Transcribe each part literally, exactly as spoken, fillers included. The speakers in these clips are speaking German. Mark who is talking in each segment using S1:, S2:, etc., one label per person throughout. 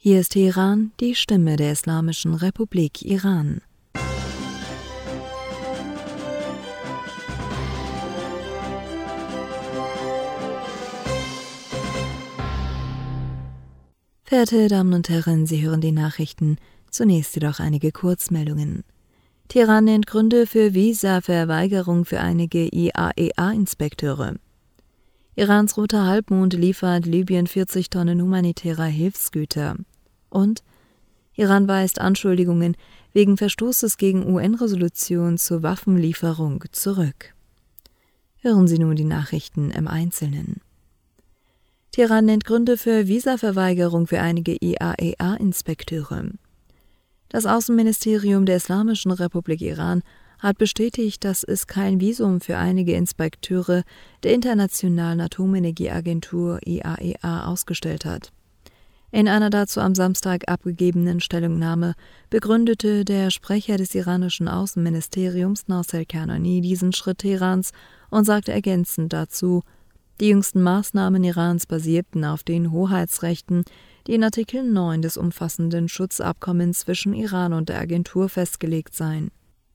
S1: Hier ist Teheran, die Stimme der Islamischen Republik Iran. Verehrte Damen und Herren, Sie hören die Nachrichten. Zunächst jedoch einige Kurzmeldungen. Teheran nennt Gründe für Visa-Verweigerung für einige I A E A-Inspekteure. Irans Roter Halbmond liefert Libyen vierzig Tonnen humanitärer Hilfsgüter. Und Iran weist Anschuldigungen wegen Verstoßes gegen U N-Resolution zur Waffenlieferung zurück. Hören Sie nun die Nachrichten im Einzelnen. Teheran nennt Gründe für Visaverweigerung für einige I A E A-Inspekteure. Das Außenministerium der Islamischen Republik Iran hat bestätigt, dass es kein Visum für einige Inspekteure der Internationalen Atomenergieagentur I A E A ausgestellt hat. In einer dazu am Samstag abgegebenen Stellungnahme begründete der Sprecher des iranischen Außenministeriums Naser Kanani diesen Schritt Teherans und sagte ergänzend dazu: Die jüngsten Maßnahmen Irans basierten auf den Hoheitsrechten, die in Artikel neun des umfassenden Schutzabkommens zwischen Iran und der Agentur festgelegt seien.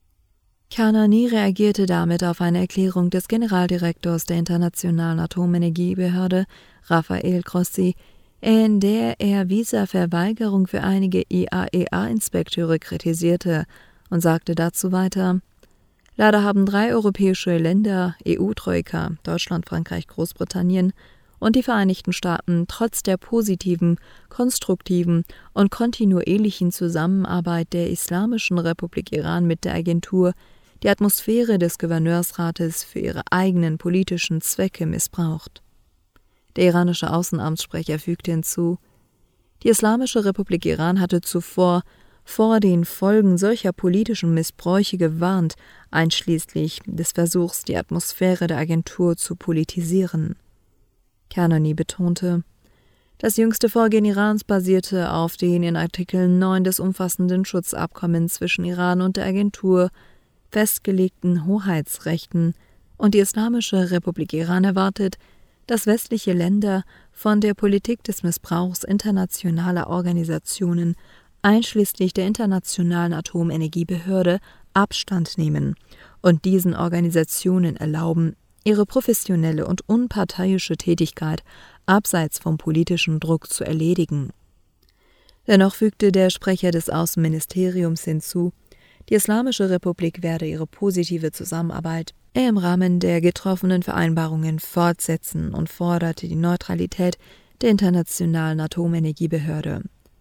S1: Kanani reagierte damit auf eine Erklärung des Generaldirektors der Internationalen Atomenergiebehörde, Rafael Grossi, in der er Visaverweigerung für einige I A E A-Inspekteure kritisierte und sagte dazu weiter: Leider haben drei europäische Länder, E U-Troika, Deutschland, Frankreich, Großbritannien und die Vereinigten Staaten trotz der positiven, konstruktiven und kontinuierlichen Zusammenarbeit der Islamischen Republik Iran mit der Agentur die Atmosphäre des Gouverneursrates für ihre eigenen politischen Zwecke missbraucht. Der iranische Außenamtssprecher fügte hinzu: Die Islamische Republik Iran hatte zuvor vor den Folgen solcher politischen Missbräuche gewarnt, einschließlich des Versuchs, die Atmosphäre der Agentur zu politisieren. Kanani betonte, das jüngste Vorgehen Irans basierte auf den in Artikel neun des umfassenden Schutzabkommens zwischen Iran und der Agentur festgelegten Hoheitsrechten, und die Islamische Republik Iran erwartet, dass westliche Länder von der Politik des Missbrauchs internationaler Organisationen, einschließlich der Internationalen Atomenergiebehörde, Abstand nehmen und diesen Organisationen erlauben, ihre professionelle und unparteiische Tätigkeit abseits vom politischen Druck zu erledigen. Dennoch fügte der Sprecher des Außenministeriums hinzu, die Islamische Republik werde ihre positive Zusammenarbeit im Rahmen der getroffenen Vereinbarungen fortsetzen und forderte die Neutralität der Internationalen Atomenergiebehörde.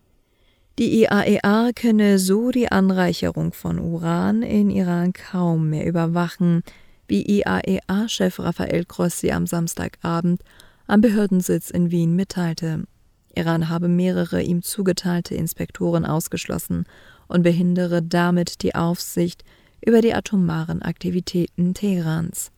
S1: Die I A E A könne so die Anreicherung von Uran in Iran kaum mehr überwachen, wie I A E A-Chef Rafael Grossi am Samstagabend am Behördensitz in Wien mitteilte. Iran habe mehrere ihm zugeteilte Inspektoren ausgeschlossen und behindere damit die Aufsicht über die atomaren Aktivitäten Teherans.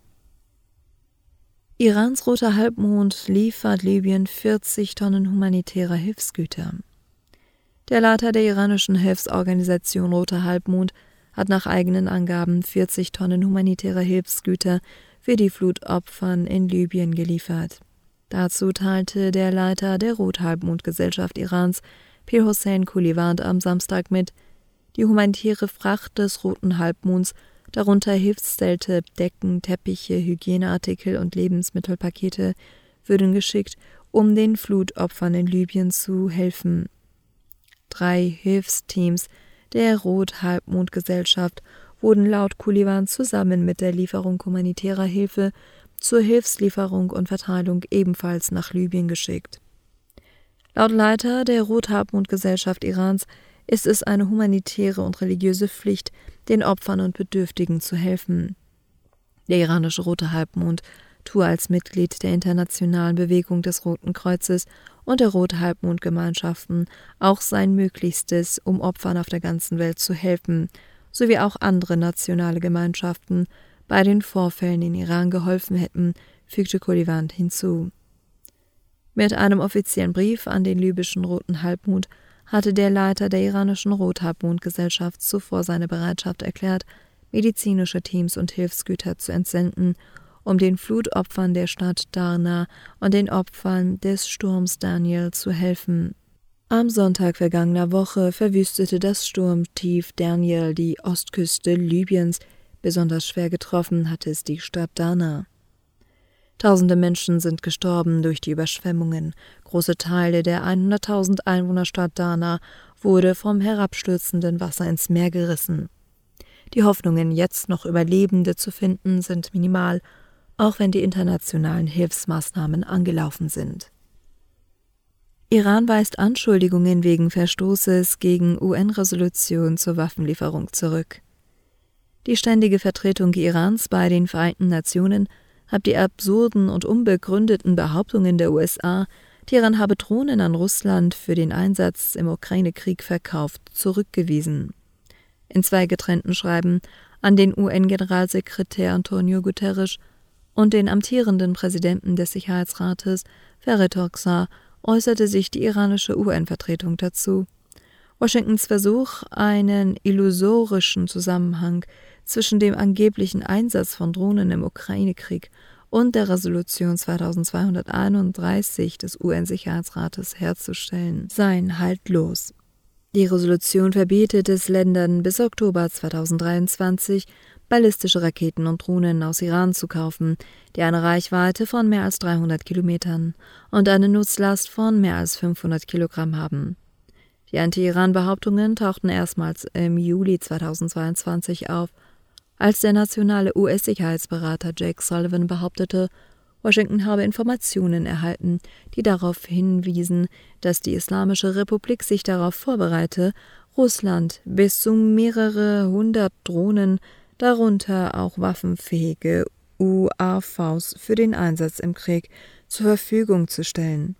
S1: Irans Roter Halbmond liefert Libyen vierzig Tonnen humanitärer Hilfsgüter. Der Leiter der iranischen Hilfsorganisation Roter Halbmond hat nach eigenen Angaben vierzig Tonnen humanitärer Hilfsgüter für die Flutopfern in Libyen geliefert. Dazu teilte der Leiter der Rothalbmond-Gesellschaft Irans, Pir Hossein Kulivant, am Samstag mit, die humanitäre Fracht des Roten Halbmonds, darunter Hilfszelte, Decken, Teppiche, Hygieneartikel und Lebensmittelpakete, würden geschickt, um den Flutopfern in Libyen zu helfen. Drei Hilfsteams der Rot-Halbmond-Gesellschaft wurden laut Kulivant zusammen mit der Lieferung humanitärer Hilfe zur Hilfslieferung und Verteilung ebenfalls nach Libyen geschickt. Laut Leiter der Rot-Halbmond-Gesellschaft Irans ist es eine humanitäre und religiöse Pflicht, den Opfern und Bedürftigen zu helfen. Der iranische Rote Halbmond tue als Mitglied der Internationalen Bewegung des Roten Kreuzes und der Rot-Halbmond-Gemeinschaften auch sein Möglichstes, um Opfern auf der ganzen Welt zu helfen, sowie auch andere nationale Gemeinschaften bei den Vorfällen in Iran geholfen hätten, fügte Kulivant hinzu. Mit einem offiziellen Brief an den libyschen Roten Halbmond hatte der Leiter der iranischen Rot-Halbmond-Gesellschaft zuvor seine Bereitschaft erklärt, medizinische Teams und Hilfsgüter zu entsenden, um den Flutopfern der Stadt Darna und den Opfern des Sturms Daniel zu helfen. Am Sonntag vergangener Woche verwüstete das Sturmtief Daniel die Ostküste Libyens. Besonders schwer getroffen hat es die Stadt Derna. Tausende Menschen sind gestorben durch die Überschwemmungen. Große Teile der hunderttausend Einwohnerstadt Derna wurde vom herabstürzenden Wasser ins Meer gerissen. Die Hoffnungen, jetzt noch Überlebende zu finden, sind minimal, auch wenn die internationalen Hilfsmaßnahmen angelaufen sind. Iran weist Anschuldigungen wegen Verstoßes gegen U N-Resolution zur Waffenlieferung zurück. Die ständige Vertretung Irans bei den Vereinten Nationen hat die absurden und unbegründeten Behauptungen der U S A, Teheran habe Drohnen an Russland für den Einsatz im Ukraine-Krieg verkauft, zurückgewiesen. In zwei getrennten Schreiben an den U N-Generalsekretär Antonio Guterres und den amtierenden Präsidenten des Sicherheitsrates, Fareed Hoxha, äußerte sich die iranische U N-Vertretung dazu. Washingtons Versuch, einen illusorischen Zusammenhang zwischen dem angeblichen Einsatz von Drohnen im Ukraine-Krieg und der Resolution zweitausendzweihunderteinunddreißig des U N-Sicherheitsrates herzustellen, seien haltlos. Die Resolution verbietet es Ländern bis Oktober zweitausenddreiundzwanzig, ballistische Raketen und Drohnen aus Iran zu kaufen, die eine Reichweite von mehr als dreihundert Kilometern und eine Nutzlast von mehr als fünfhundert Kilogramm haben. Die Anti-Iran-Behauptungen tauchten erstmals im Juli zweitausendzweiundzwanzig auf, als der nationale U S-Sicherheitsberater Jake Sullivan behauptete, Washington habe Informationen erhalten, die darauf hinwiesen, dass die Islamische Republik sich darauf vorbereite, Russland bis zu mehrere hundert Drohnen, darunter auch waffenfähige U A Vs für den Einsatz im Krieg, zur Verfügung zu stellen.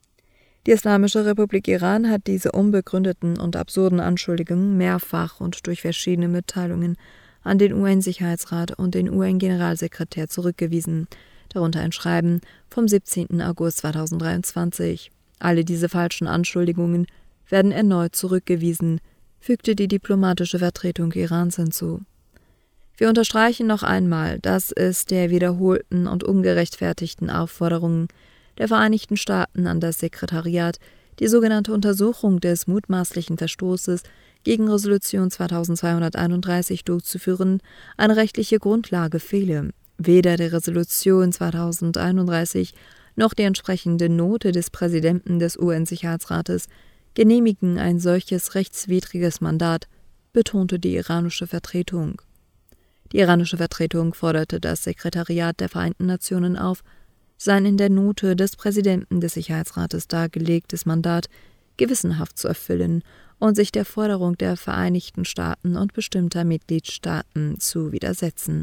S1: Die Islamische Republik Iran hat diese unbegründeten und absurden Anschuldigungen mehrfach und durch verschiedene Mitteilungen an den U N-Sicherheitsrat und den U N-Generalsekretär zurückgewiesen, darunter ein Schreiben vom siebzehnten August zweitausenddreiundzwanzig. Alle diese falschen Anschuldigungen werden erneut zurückgewiesen, fügte die diplomatische Vertretung Irans hinzu. Wir unterstreichen noch einmal, dass es der wiederholten und ungerechtfertigten Aufforderungen der Vereinigten Staaten an das Sekretariat, die sogenannte Untersuchung des mutmaßlichen Verstoßes gegen Resolution zweitausendzweihunderteinunddreißig durchzuführen, eine rechtliche Grundlage fehle. Weder der Resolution zweitausendeinunddreißig noch die entsprechende Note des Präsidenten des U N-Sicherheitsrates genehmigen ein solches rechtswidriges Mandat, betonte die iranische Vertretung. Die iranische Vertretung forderte das Sekretariat der Vereinten Nationen auf, sein in der Note des Präsidenten des Sicherheitsrates dargelegtes Mandat gewissenhaft zu erfüllen und sich der Forderung der Vereinigten Staaten und bestimmter Mitgliedstaaten zu widersetzen.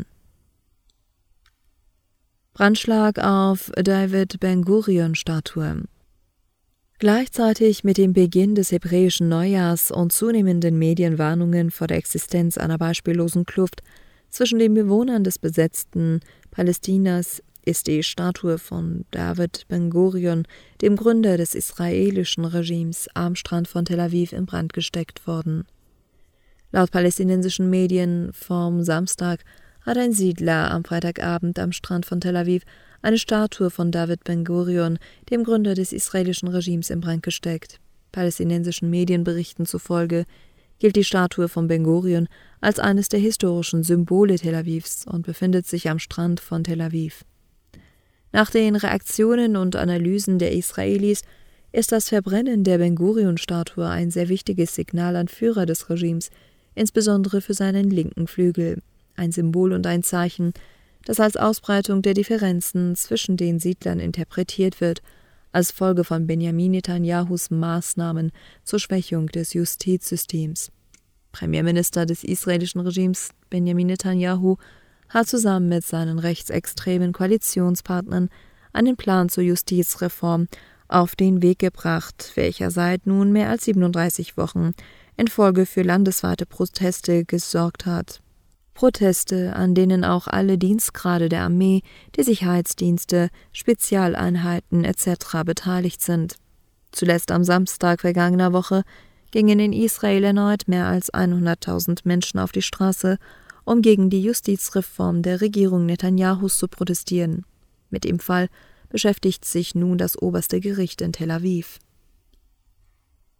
S1: Brandschlag auf David Ben-Gurion-Statue. Gleichzeitig mit dem Beginn des hebräischen Neujahrs und zunehmenden Medienwarnungen vor der Existenz einer beispiellosen Kluft zwischen den Bewohnern des besetzten Palästinas ist die Statue von David Ben-Gurion, dem Gründer des israelischen Regimes, am Strand von Tel Aviv in Brand gesteckt worden. Laut palästinensischen Medien vom Samstag hat ein Siedler am Freitagabend am Strand von Tel Aviv eine Statue von David Ben-Gurion, dem Gründer des israelischen Regimes, in Brand gesteckt. Palästinensischen Medienberichten zufolge gilt die Statue von Ben-Gurion als eines der historischen Symbole Tel Avivs und befindet sich am Strand von Tel Aviv. Nach den Reaktionen und Analysen der Israelis ist das Verbrennen der Ben-Gurion-Statue ein sehr wichtiges Signal an Führer des Regimes, insbesondere für seinen linken Flügel. Ein Symbol und ein Zeichen, das als Ausbreitung der Differenzen zwischen den Siedlern interpretiert wird, als Folge von Benjamin Netanyahus Maßnahmen zur Schwächung des Justizsystems. Premierminister des israelischen Regimes Benjamin Netanyahu hat zusammen mit seinen rechtsextremen Koalitionspartnern einen Plan zur Justizreform auf den Weg gebracht, welcher seit nun mehr als siebenunddreißig Wochen in Folge für landesweite Proteste gesorgt hat. Proteste, an denen auch alle Dienstgrade der Armee, die Sicherheitsdienste, Spezialeinheiten et cetera beteiligt sind. Zuletzt am Samstag vergangener Woche gingen in Israel erneut mehr als hunderttausend Menschen auf die Straße, um gegen die Justizreform der Regierung Netanyahus zu protestieren. Mit dem Fall beschäftigt sich nun das oberste Gericht in Tel Aviv.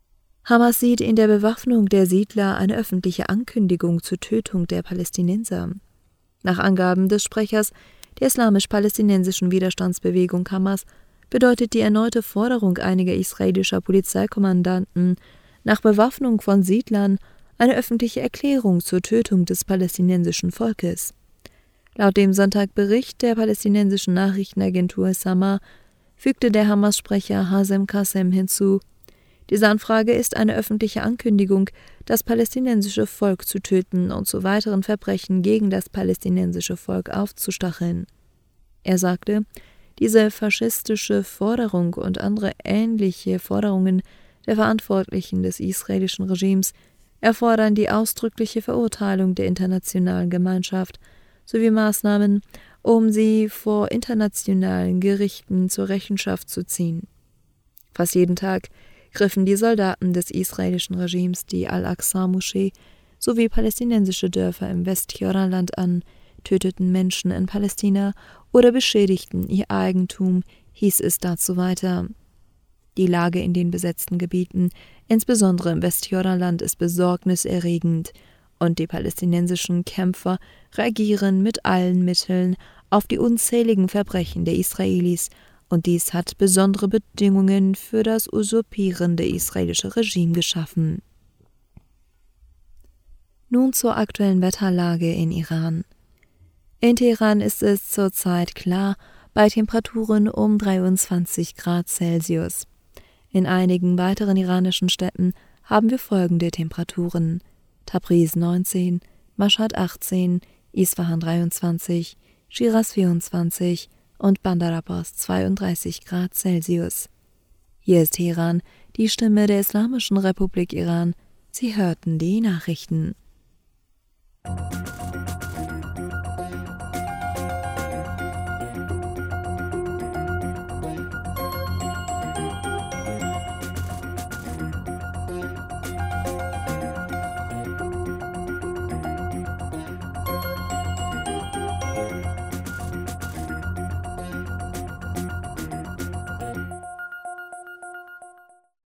S1: Hamas sieht in der Bewaffnung der Siedler eine öffentliche Ankündigung zur Tötung der Palästinenser. Nach Angaben des Sprechers der islamisch-palästinensischen Widerstandsbewegung Hamas bedeutet die erneute Forderung einiger israelischer Polizeikommandanten nach Bewaffnung von Siedlern eine öffentliche Erklärung zur Tötung des palästinensischen Volkes. Laut dem Sonntagbericht der palästinensischen Nachrichtenagentur Sama fügte der Hamas-Sprecher Hazem Qassem hinzu: Diese Anfrage ist eine öffentliche Ankündigung, das palästinensische Volk zu töten und zu weiteren Verbrechen gegen das palästinensische Volk aufzustacheln. Er sagte, diese faschistische Forderung und andere ähnliche Forderungen der Verantwortlichen des israelischen Regimes erfordern die ausdrückliche Verurteilung der internationalen Gemeinschaft sowie Maßnahmen, um sie vor internationalen Gerichten zur Rechenschaft zu ziehen. Fast jeden Tag griffen die Soldaten des israelischen Regimes die Al-Aqsa-Moschee sowie palästinensische Dörfer im Westjordanland an, töteten Menschen in Palästina oder beschädigten ihr Eigentum, hieß es dazu weiter. Die Lage in den besetzten Gebieten, insbesondere im Westjordanland, ist besorgniserregend, und die palästinensischen Kämpfer reagieren mit allen Mitteln auf die unzähligen Verbrechen der Israelis, und dies hat besondere Bedingungen für das usurpierende israelische Regime geschaffen. Nun zur aktuellen Wetterlage in Iran. In Teheran ist es zurzeit klar bei Temperaturen um dreiundzwanzig Grad Celsius. In einigen weiteren iranischen Städten haben wir folgende Temperaturen: Tabriz neunzehn, Mashhad achtzehn, Isfahan dreiundzwanzig, Schiraz vierundzwanzig und Bandar Abbas zweiunddreißig Grad Celsius. Hier ist Teheran, die Stimme der Islamischen Republik Iran. Sie hörten die Nachrichten.